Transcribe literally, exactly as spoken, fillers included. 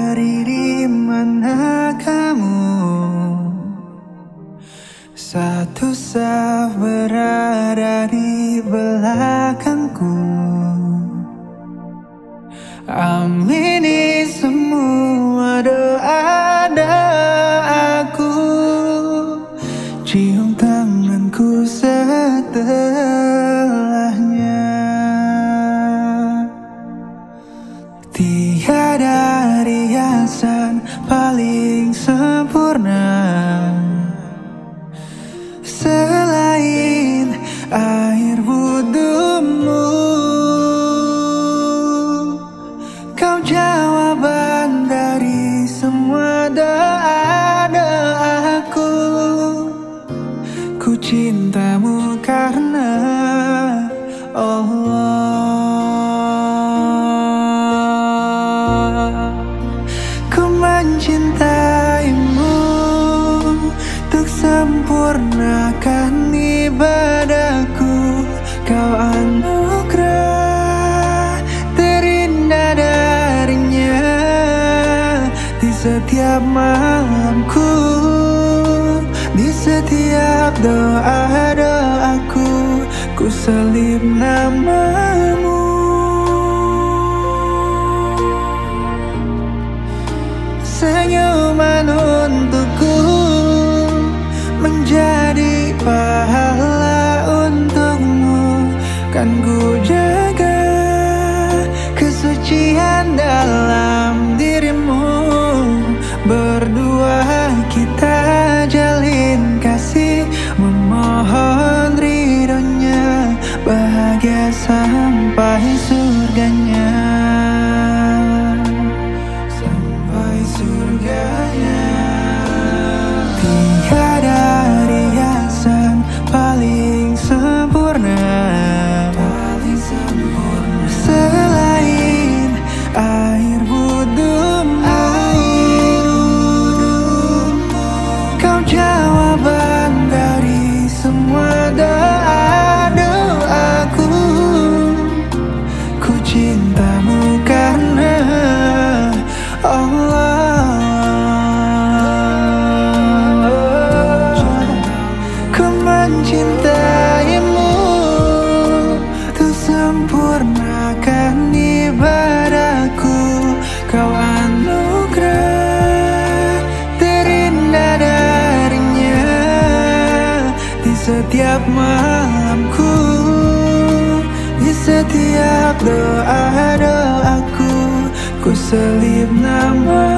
dari di mana kamu? Satu saf berada di belakangku. Amini semua doa-doaku. Cium tanganku setelahnya. Tiada riasan paling sempurna selain air wudhumu. Kau jawaban dari semua doa-doaku. Ku cintamu karena Allah. Ku mencintaimu untuk sempurnakan ibadahku. Kau anugerah terindah darinya. Di setiap malamku, di setiap doa-doaku, ku selip namamu. Senyuman untukku menjadi pahala untukmu. Kan ku jaga kesucian dalam dirimu. Berdua kita jalin kasih, memohon ridhonya, bahagia sampai surganya. Sampai surganya. Tiada riasan paling sempurna, paling sempurna selain air wudhumu. Kau jawaban dari semua doa-doaku. Ku cintamu karena Allah. Ku mencintaimu untuk sempurnakan ibadahku. Kau anugerah terindah darinya. Di setiap malamku, di setiap doa-doaku, ku selip nama.